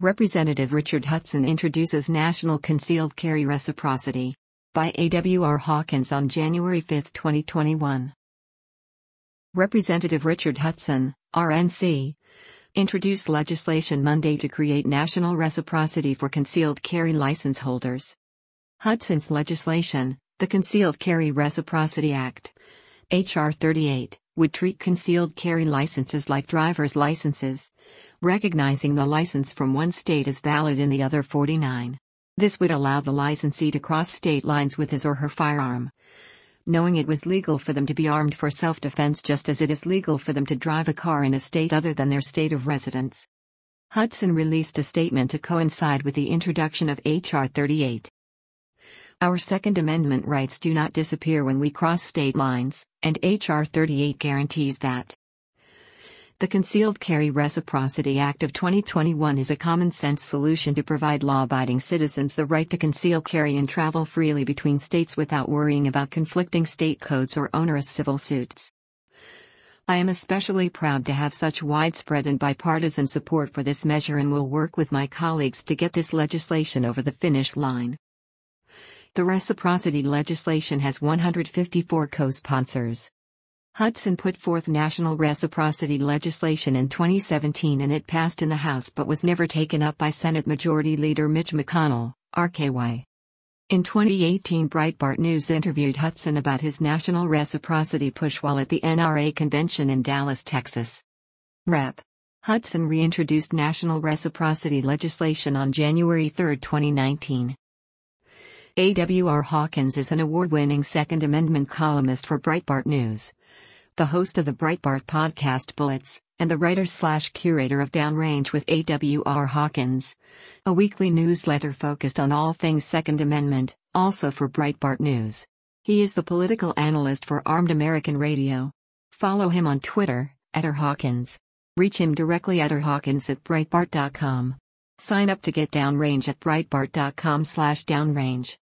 Representative Richard Hudson introduces National Concealed Carry Reciprocity. By A.W.R. Hawkins on January 5, 2021. Representative Richard Hudson, RNC, introduced legislation Monday to create national reciprocity for concealed carry license holders. Hudson's legislation, the Concealed Carry Reciprocity Act, H.R. 38, would treat concealed carry licenses like driver's licenses, recognizing the license from one state as valid in the other 49. This would allow the licensee to cross state lines with his or her firearm, knowing it was legal for them to be armed for self-defense just as it is legal for them to drive a car in a state other than their state of residence. Hudson released a statement to coincide with the introduction of H.R. 38. Our Second Amendment rights do not disappear when we cross state lines, and H.R. 38 guarantees that. The Concealed Carry Reciprocity Act of 2021 is a common-sense solution to provide law-abiding citizens the right to conceal carry and travel freely between states without worrying about conflicting state codes or onerous civil suits. I am especially proud to have such widespread and bipartisan support for this measure and will work with my colleagues to get this legislation over the finish line. The reciprocity legislation has 154 co-sponsors. Hudson put forth national reciprocity legislation in 2017 and it passed in the House but was never taken up by Senate Majority Leader Mitch McConnell, RKY. In 2018, Breitbart News interviewed Hudson about his national reciprocity push while at the NRA convention in Dallas, Texas. Rep. Hudson reintroduced national reciprocity legislation on January 3, 2019. A.W.R. Hawkins is an award-winning Second Amendment columnist for Breitbart News, the host of the Breitbart podcast Bullets, and the writer/curator of Downrange with A.W.R. Hawkins, a weekly newsletter focused on all things Second Amendment, also for Breitbart News. He is the political analyst for Armed American Radio. Follow him on Twitter, @RHawkins. Reach him directly at rhawkins@breitbart.com. Sign up to get Downrange at breitbart.com/downrange.